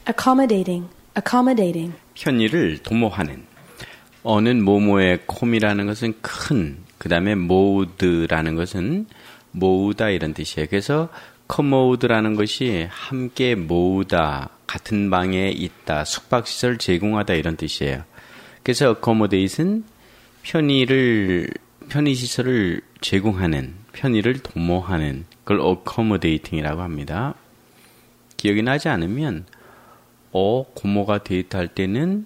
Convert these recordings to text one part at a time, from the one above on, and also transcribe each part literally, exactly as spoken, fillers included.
accommodating, accommodating. 편의를 도모하는. 어는 뭐뭐의 콤이라는 것은 큰, 그 다음에 모드라는 것은 모으다 이런 뜻이에요. 그래서 커모드라는 것이 함께 모으다, 같은 방에 있다, 숙박시설 제공하다 이런 뜻이에요. 그래서 accommodate은 편의를, 편의시설을 제공하는, 편의를 도모하는 그걸 accommodating이라고 합니다. 기억이 나지 않으면 어, 고모가 데이트할 때는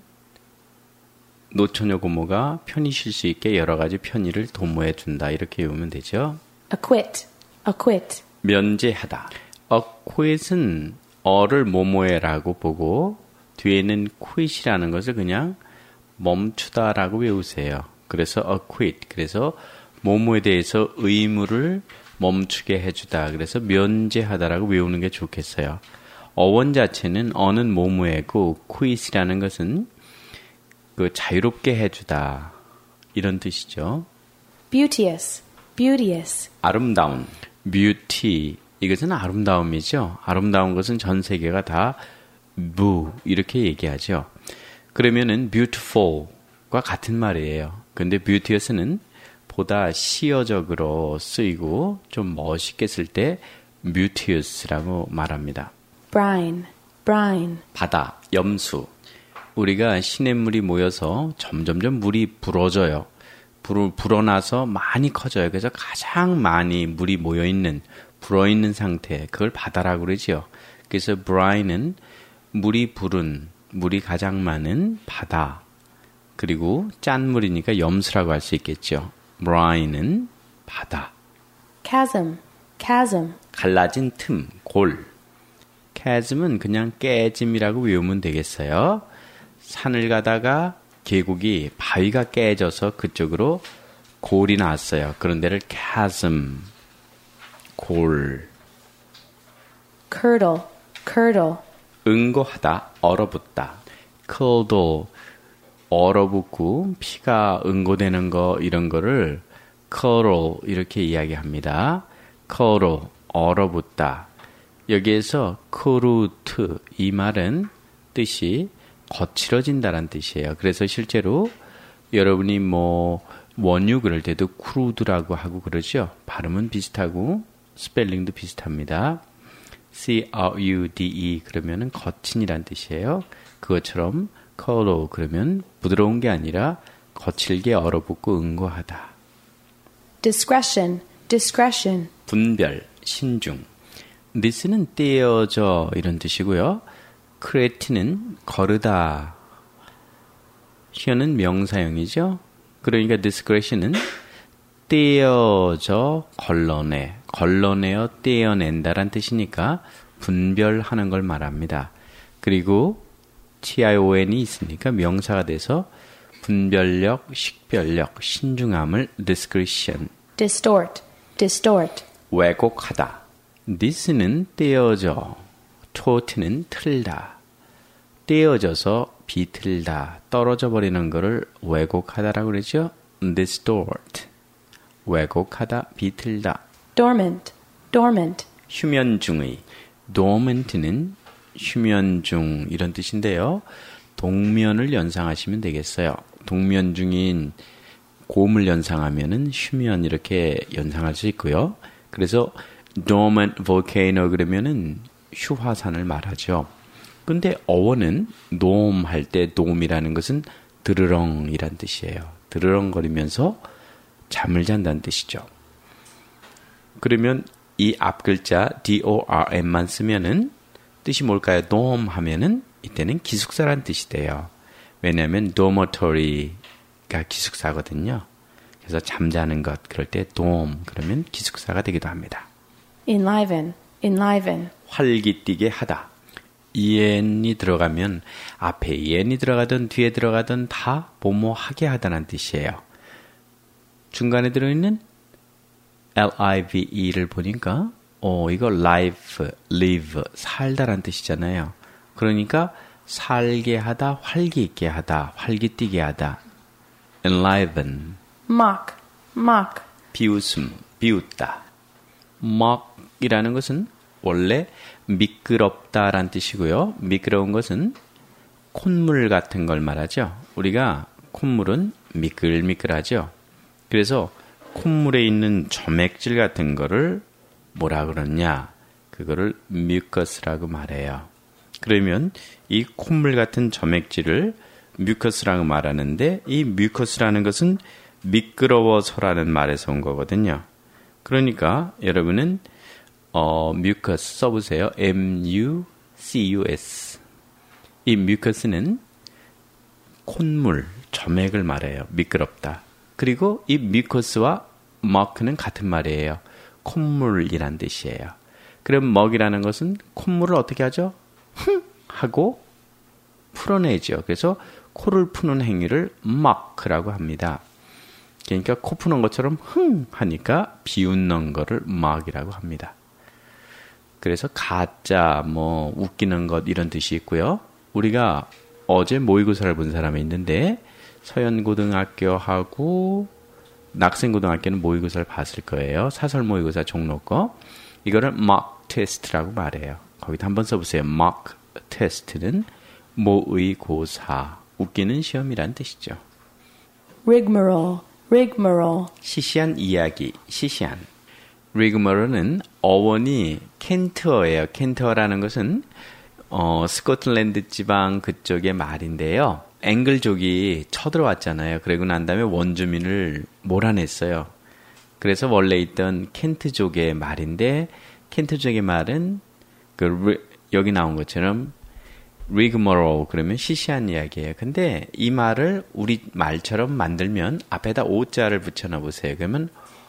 노처녀 고모가 편히 쉴 수 있게 여러 가지 편의를 도모해 준다. 이렇게 외우면 되죠. acquit, acquit. 면제하다. acquit은 어를 뭐뭐해라고 보고 뒤에는 quit이라는 것을 그냥 멈추다라고 외우세요. 그래서 acquit. 그래서 뭐뭐에 대해서 의무를 멈추게 해주다. 그래서 면제하다라고 외우는 게 좋겠어요. 어원 자체는 어는 뭐뭐해고 quit이라는 것은 그 자유롭게 해주다 이런 뜻이죠. beauteous, beauteous. 아름다운, beauty 이것은 아름다움이죠. 아름다운 것은 전 세계가 다 부 이렇게 얘기하죠. 그러면은 beautiful과 같은 말이에요. 근데 beauteous는 보다 시어적으로 쓰이고 좀 멋있게 쓸 때 beauteous라고 말합니다. brine, brine. 바다, 염수. 우리가 시냇물이 모여서 점점점 물이 불어져요. 불, 불어나서 많이 커져요. 그래서 가장 많이 물이 모여있는, 불어있는 상태, 그걸 바다라고 그러죠. 그래서 brine은 물이 부른, 물이 가장 많은 바다. 그리고 짠 물이니까 염수라고 할 수 있겠죠. brine은 바다. chasm, chasm. 갈라진 틈, 골. chasm은 그냥 깨짐이라고 외우면 되겠어요. 산을 가다가 계곡이 바위가 깨져서 그쪽으로 골이 나왔어요. 그런 데를 chasm, 골. curdle, curdle. 응고하다, 얼어붙다. curdle, 얼어붙고 피가 응고되는 거 이런 거를 curdle 이렇게 이야기합니다. curdle, 얼어붙다. 여기에서 크루트 이 말은 뜻이 거칠어진다는 뜻이에요. 그래서 실제로 여러분이 뭐 원유 그럴 때도 크루드라고 하고 그러죠. 발음은 비슷하고 스펠링도 비슷합니다. C-R-U-D-E 그러면은 거친이란 뜻이에요. 그것처럼 curdle 그러면 부드러운 게 아니라 거칠게 얼어붙고 응고하다. discretion, discretion. 분별, 신중. this는 떼어져 이런 뜻이고요. create는 거르다. here는 명사형이죠. 그러니까 discretion은 떼어져 걸러내, 걸러내어 떼어낸다란 뜻이니까 분별하는 걸 말합니다. 그리고 tion이 있으니까 명사가 돼서 분별력, 식별력, 신중함을 discretion. distort, distort. 왜곡하다. this는 떼어져, tort는 틀다. 떼어져서 비틀다, 떨어져 버리는 것을 왜곡하다라고 그러죠. distort. 왜곡하다, 비틀다. dormant, dormant. 휴면 중의. dormant는 휴면 중 이런 뜻인데요. 동면을 연상하시면 되겠어요. 동면 중인 곰을 연상하면은 휴면 이렇게 연상할 수 있고요. 그래서 dormant volcano 그러면은 휴화산을 말하죠. 근데 어원은 놈 할 때 놈이라는 것은 드르렁이란 뜻이에요. 드르렁거리면서 잠을 잔다는 뜻이죠. 그러면 이 앞 글자 dorm만 쓰면은 뜻이 뭘까요? dorm 하면은 이때는 기숙사란 뜻이 돼요. 왜냐하면 dormitory가 기숙사거든요. 그래서 잠자는 것 그럴 때 dorm 그러면 기숙사가 되기도 합니다. enliven, enliven. 활기띠게 하다. en이 들어가면 앞에 en이 들어가든 뒤에 들어가든 다 뭐뭐 하게 하다는 뜻이에요. 중간에 들어있는 live를 보니까 어 이거 life, live, 살다란 뜻이잖아요. 그러니까 살게 하다, 활기 있게 하다, 활기띠게 하다. enliven. mock, mock. 비웃음, 비웃다. mock이라는 것은 원래 미끄럽다란 뜻이고요. 미끄러운 것은 콧물 같은 걸 말하죠. 우리가 콧물은 미끌미끌하죠. 그래서 콧물에 있는 점액질 같은 거를 뭐라 그러냐? 그거를 뮤커스라고 말해요. 그러면 이 콧물 같은 점액질을 뮤커스라고 말하는데 이 뮤커스라는 것은 미끄러워서라는 말에서 온 거거든요. 그러니까 여러분은 어, 뮤커스 써보세요. 엠 유 씨 유 에스. 이 뮤커스는 콧물, 점액을 말해요. 미끄럽다. 그리고 이 뮤커스와 머크는 같은 말이에요. 콧물이란 뜻이에요. 그럼 먹이라는 것은 콧물을 어떻게 하죠? 흥 하고 풀어내죠. 그래서 코를 푸는 행위를 먹라고 합니다. 그러니까 코 푸는 것처럼 흥 하니까 비웃는 거를 먹이라고 합니다. 그래서 가짜, 뭐 웃기는 것 이런 뜻이 있고요. 우리가 어제 모의고사를 본 사람이 있는데 서현고등학교하고 낙생고등학교는 모의고사를 봤을 거예요. 사설 모의고사 종로 거. 이거를 mock test라고 말해요. 거기다 한번 써보세요. mock test는 모의고사, 웃기는 시험이란 뜻이죠. rigmarole, rigmarole. 시시한 이야기, 시시한. rigmarole는 어원이 켄트어예요. 켄트어라는 것은 어, 스코틀랜드 지방 그쪽의 말인데요. 앵글족이 쳐들어왔잖아요. 그러고 난 다음에 원주민을 몰아냈어요. 그래서 원래 있던 켄트족의 말인데 켄트족의 말은 그 여기 나온 것처럼 rigmarole 그러면 시시한 이야기예요. 근데 이 말을 우리 말처럼 만들면 앞에다 오자를 붙여놔 보세요. 그러면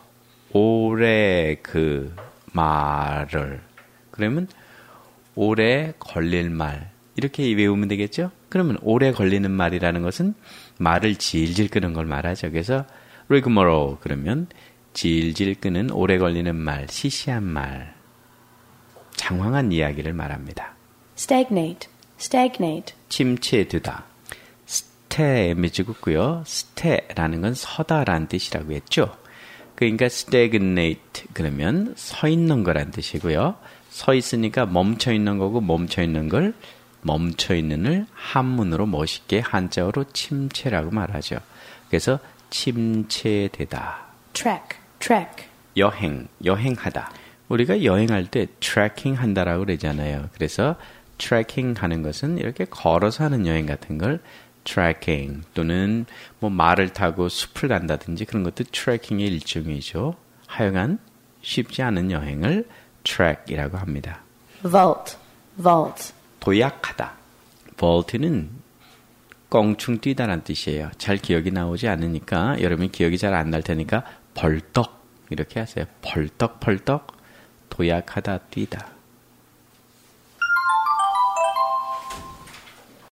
오래 그 말을 그러면 오래 걸릴 말 이렇게 외우면 되겠죠? 그러면 오래 걸리는 말이라는 것은 말을 질질 끄는 걸 말하죠. 그래서 rigmarole 그러면 질질 끄는 오래 걸리는 말, 시시한 말, 장황한 이야기를 말합니다. stagnate, stagnate. 침체되다. 스테에 맺어붙고요. 스테라는 건 서다라는 뜻이라고 했죠. 그러니까 stagnate 그러면 서 있는 거란 뜻이고요. 서 있으니까 멈춰 있는 거고 멈춰 있는 걸 멈춰 있는을 한문으로 멋있게 한자어로 침체라고 말하죠. 그래서 침체되다. trek, trek. 여행, 여행하다. 우리가 여행할 때 트래킹 한다라고 그러잖아요. 그래서 트래킹 하는 것은 이렇게 걸어서 하는 여행 같은 걸 트래킹 또는 뭐 말을 타고 숲을 간다든지 그런 것도 트래킹의 일종이죠. 하여간 쉽지 않은 여행을 트랙이라고 합니다. vault, vault. 도약하다. vault는 껑충 뛰다란 뜻이에요. 잘 기억이 나오지 않으니까 여러분이 기억이 잘 안 날 테니까 벌떡 이렇게 하세요. 벌떡 벌떡 도약하다 뛰다.